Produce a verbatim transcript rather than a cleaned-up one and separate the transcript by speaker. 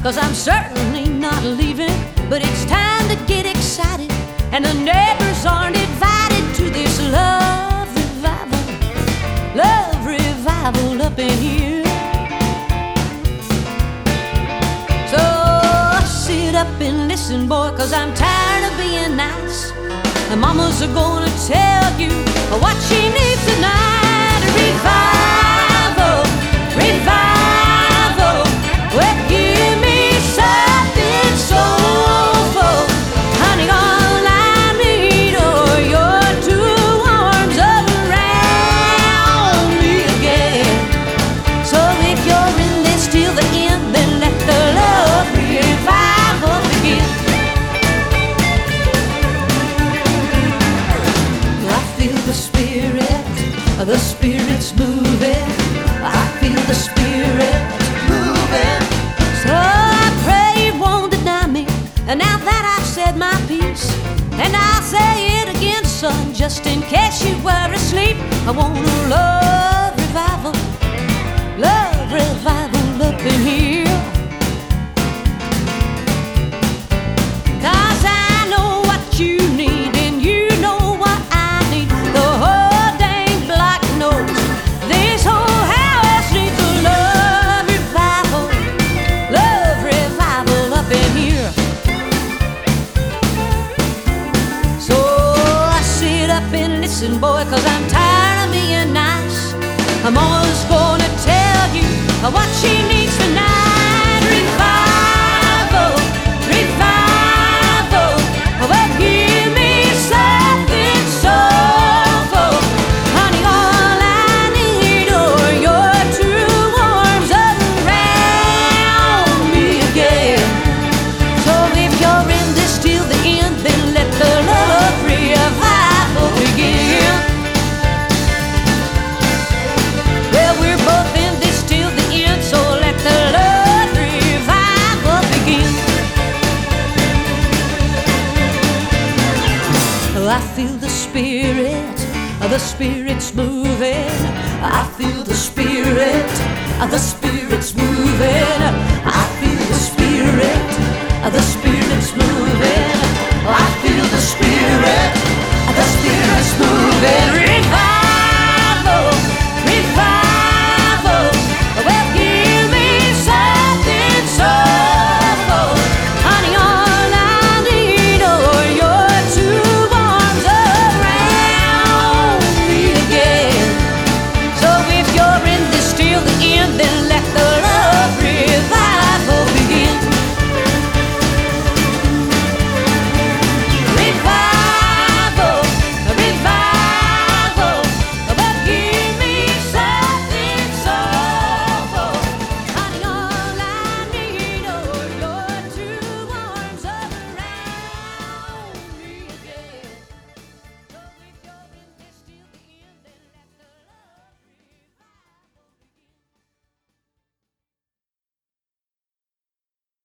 Speaker 1: 'cause I'm certainly not leaving. But it's time to get excited, and the neighbors aren't invited to this love revival. Love revival up in here. So sit up and listen, boy, 'cause I'm tired of being nice. And mamas are gonna tell you what she needs tonight. Revival, revival. Well, give me something soulful, honey. All I need are your two arms around me again. So if you're in this till the end, then let the love revival begin. I feel the spirit, the spirit's moving. I feel the spirit moving. So I pray you won't deny me. And now that I've said my piece, and I'll say it again, son, just in case you were asleep. I want a love revival, love revival up in here. 'Cause I know what you need, and you know what I need. The whole dang block knows this whole house needs a love revival, love revival up in here. So I sit up and listen, boy, 'cause I'm tired of being nice. I'm always gonna tell you what she needs tonight. Revival, revival. Well, give me something soulful, honey. All I need are your two arms around me again. So if you're in this till the end, then let the love revival begin. Well, we're both in this till the end, so let the love revival begin. I feel the spirit, the spirit's moving. I feel the spirit, the spirit's moving. I feel the spirit, the spirit.